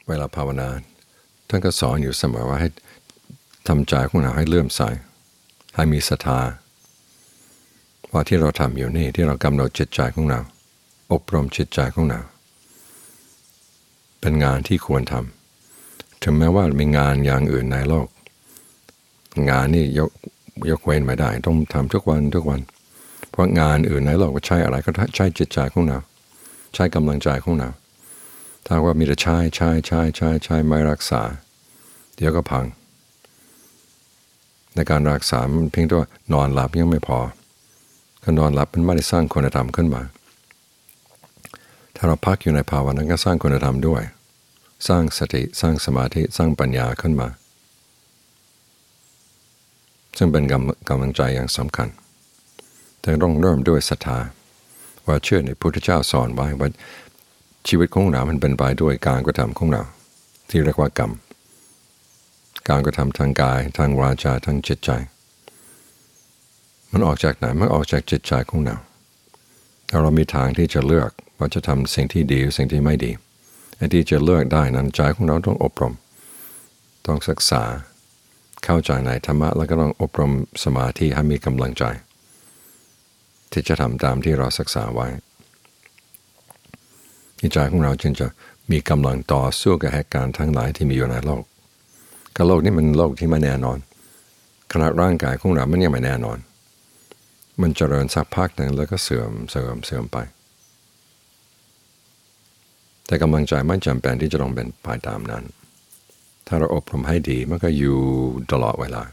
เวลาภาวนาท่านก็สอนอยู่เสมอว่าให้ทำใจของเราให้เลื่อมใสให้มีศรัทธาว่าที่เราทำอยู่นี่ที่เรากำหนดจิตใจของเราอบรมจิตใจของเราเป็นงานที่ควรทำถึงแม้ว่ามีงานอย่างอื่นในโลกงานนี่ยกเว้นไม่ได้ต้องทำทุกวันเพราะงานอื่นในโลกก็ใช้อะไรก็ใช้จิตใจของเราใช้กำลังใจของเราถ้าว่ามีแต่ใช้ไม่รักษาเดี๋ยวก็พังในการรักษาเพียงแต่ว่านอนหลับยังไม่พอการนอนหลับมันไม่ได้สร้างคุณธรรมขึ้นมาถ้าเราพักอยู่ในภาวะนั้นก็สร้างคุณธรรมด้วยสร้างสติสร้างสมาธิสร้างปัญญาขึ้นมาซึ่งเป็นกำลังใจอย่างสำคัญแต่ต้องเริ่มด้วยศรัทธาว่าเชื่อในพระพุทธเจ้าสอนไว้ว่าชีวิตของเรามันเป็นไปด้วยการกระทำของเราที่เรียกว่ากรรมการกระทำทางกายทางวาจาทางจิตใจมันออกจากไหนมันออกจากจิตใจของเราเรามีทางที่จะเลือกว่าจะทำสิ่งที่ดีหรือสิ่งที่ไม่ดีไอ้ที่จะเลือกได้นั้นใจของเราต้องอบรมต้องศึกษาเข้าใจในธรรมะแล้วก็ต้องอบรมสมาธิให้มีกำลังใจที่จะทำตามที่เราศึกษาไว้ใจของเราจึงจะมีกำลังต่อสู้กับเหตุการณ์ทั้งหลายที่มีอยู่ในโลกก็โลกนี้มันโลกที่ไม่แน่นอนขณะร่างกายของเรามันยังไม่แน่นอนมันเจริญสักพักหนึ่งแล้วก็เสื่อมไปแต่กำลังใจไม่จำเป็นที่จะต้องเป็นไปตามนั้นถ้าเราอบรมให้ดีมันก็อยู่ตลอดเวลา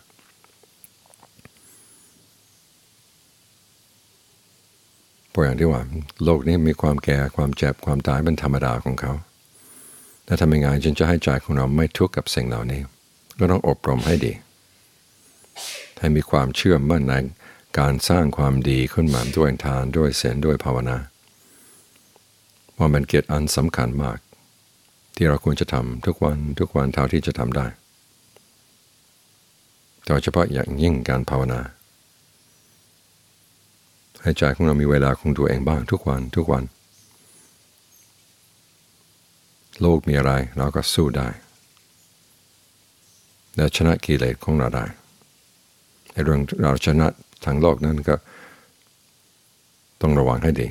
เพราะอย่างที่ว่าโลกนี้มีความแก่ความเจ็บความตายเป็นธรรมดาของเขาแต่ทำยังไงจึงจะให้ใจของเราไม่ทุกข์กับสิ่งเหล่านี้ก็ต้องอบรมให้ดีให้มีความเชื่อมั่นในการสร้างความดีขึ้นมาด้วยทานด้วยศีลด้วยภาวนาว่ามันเกียรติอันสำคัญมากที่เราควรจะทำทุกวันเท่าที่จะทำได้โดยเฉพาะอย่างยิ่งการภาวนาให้ใจของเรามีเวลาของตัวเองบ้างทุกวันโลกมีอะไรเราก็สู้ได้และชนะกิเลสของเราได้ในเรื่องเราชนะทางโลกนั้นก็ต้องระวังให้ดี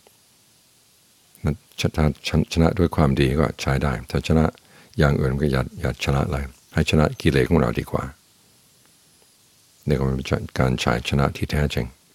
ถ้าชนะด้วยความดีก็ใช้ได้ถ้าชนะอย่างอื่นก็อย่าชนะเลยให้ชนะกิเลสของเราดีกว่านี่ก็เป็นการใช้ชนะที่แท้จริง